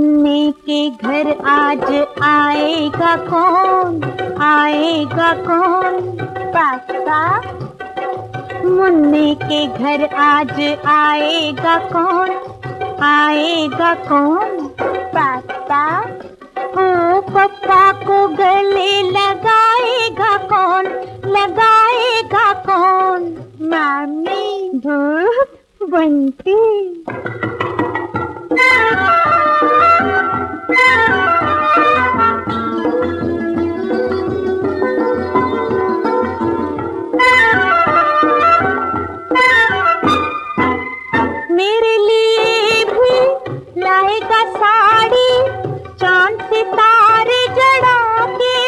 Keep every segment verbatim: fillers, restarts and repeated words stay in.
मुन्ने के घर आज आएगा कौन, आएगा कौन? पापा। मुन्ने के घर आज आएगा कौन, आएगा कौन? पापा। ओ पापा को गले लगाएगा कौन, लगाएगा कौन? मामी। भूत बंटी। मेरे लिए भी लाएगा साड़ी, चांद सितारे जड़ा के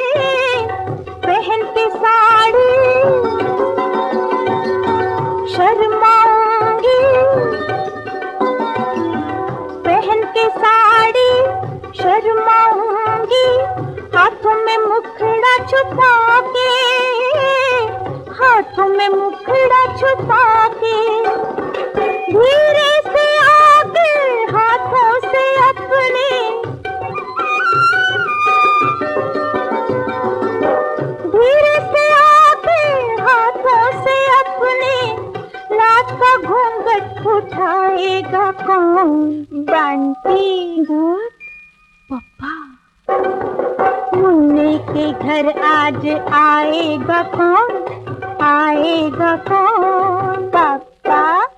पहन के साड़ी शर्माऊंगी, पहन के साड़ी शर्माऊंगी, हाथों में मुखड़ा छुपा के, हाथों में मुखड़ा छुपा के धीरे से आगे हाथों से अपने, धीरे से आगे हाथों से अपने लाज का घूंघट उठाएगा कौन? बंटी। पापा। मुन्ने के घर आज आएगा कौन, आएगा कौन? पापा।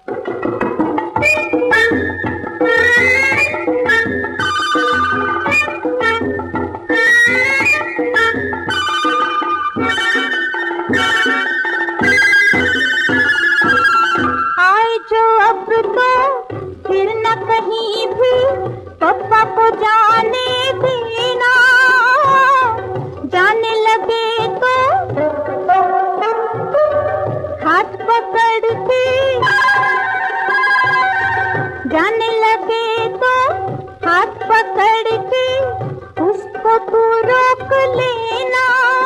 आए जो अब तो फिर न कहीं भी पापा को जाने देना, जाने लगे तो हाथ पकड़ के, जाने लगे तो हाथ पकड़ के उसको तू रोक लेना,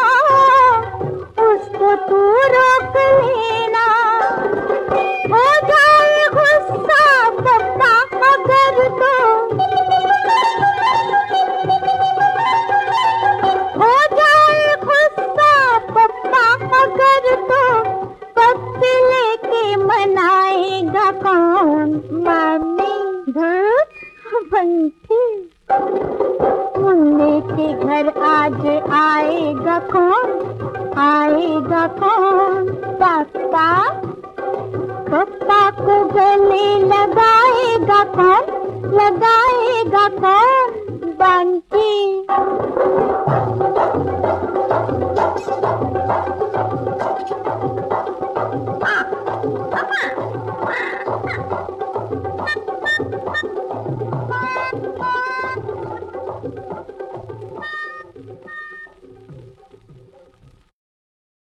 उसको तू रोक लेना। हो जाए गुस्सा पापा अगर तो, हो जाए गुस्सा पापा अगर तो पप्पी लेके मनाएगा कौन? मामी। भूत बंटी। मुन्ने के घर आज आएगा कौन, आएगा कौन? पापा। पापा को गले लगाएगा कौन, लगाएगा कौन? बंटी।